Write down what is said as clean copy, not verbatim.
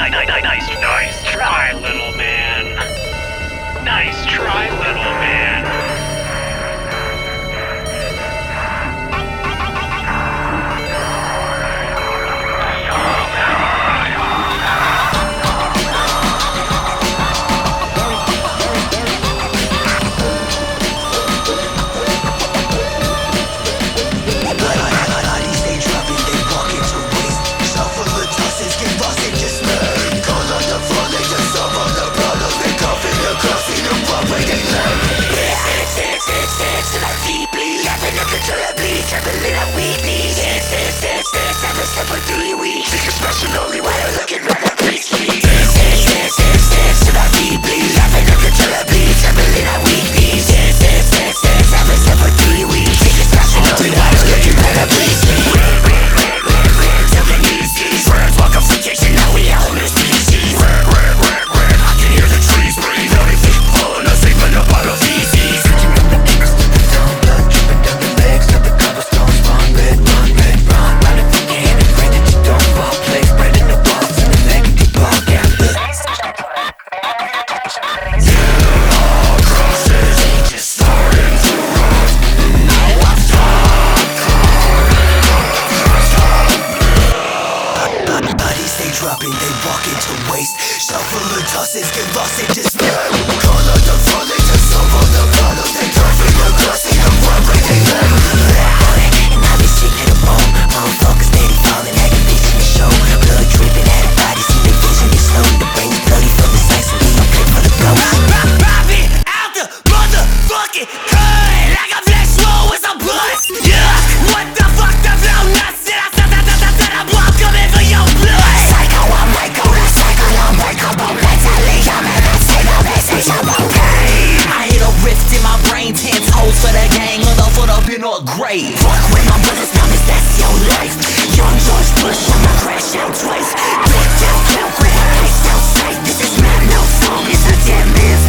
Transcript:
Nice try, little man. Nice try, little man. Dropping, they walk into waste. Shuffle the tosses, get lost in despair. Call on the fall, they just solve all the problems. They turn from the crossing the runway they learn. And I be sick to the bone. Motherfuckers steady falling, acting bitch in the show. Blood dripping out of body, see the vision is slow. The brain's bloody from the sights, so we don't play for the ghost. Popping out the motherfucking hood like a flash roll with some bust. Yeah, what the fuck, the flow nuts. I'm coming for your blood. I hit a rift in my brain, 10 toes for the gang, motherfucker up in a grave. Fuck with my brothers, promise that's your life. Young George Bush, I'ma crash out twice. Big death, kill, grab, ice outside. This is not no song, it's a dead man's